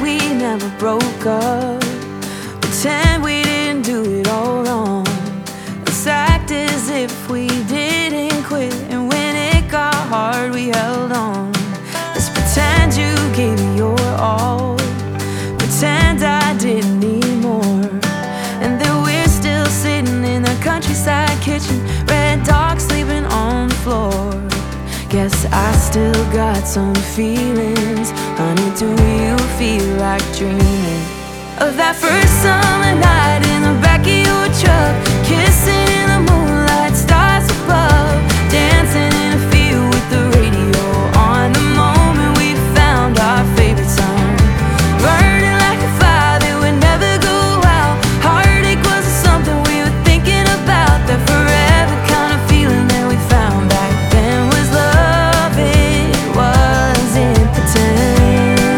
we never broke up. Pretend we didn't do it all wrong. Let's act as if we didn't quit, and when it got hard we held on. Let's pretend you gave me your all. Pretend I didn't need more, and that we're still sitting in the countryside kitchen, red dog sleeping on the floor. Guess I still got some feelings. Honey, do you feel like dreaming of that first summer night in the back of your truck, kissing in the moonlight, stars above, dancing in a field with the radio on, the moment we found our favorite song, burning like a fire that would never go out. Heartache wasn't something we were thinking about. That forever kind of feeling that we found back then was love. It wasn't pretend.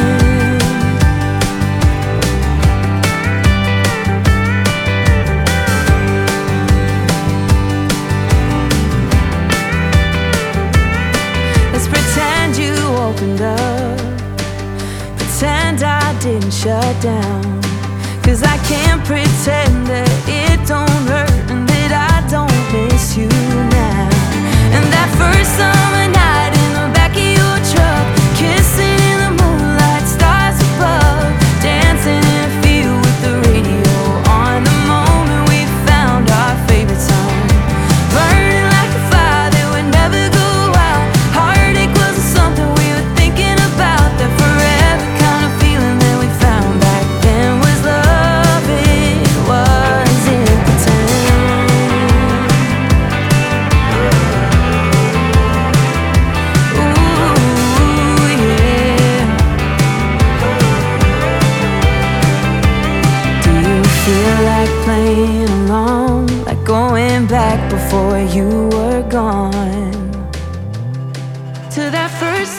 Let's pretend you opened up, pretend I didn't shut down. 'Cause I can't pretend that it don't hurt and that I don't miss you now. And that first summer night in the back of your truck, kissing in the moonlight, stars above, dancing in a field with the radio on, the moment we found our favorite song, burning like a fire that would never go out. Heartache wasn't something we were thinking about. That forever kind of feeling that we found back then was love. It wasn't pretend. Ooh, yeah. Do you feel like playing along, like going back before you were gone, to that first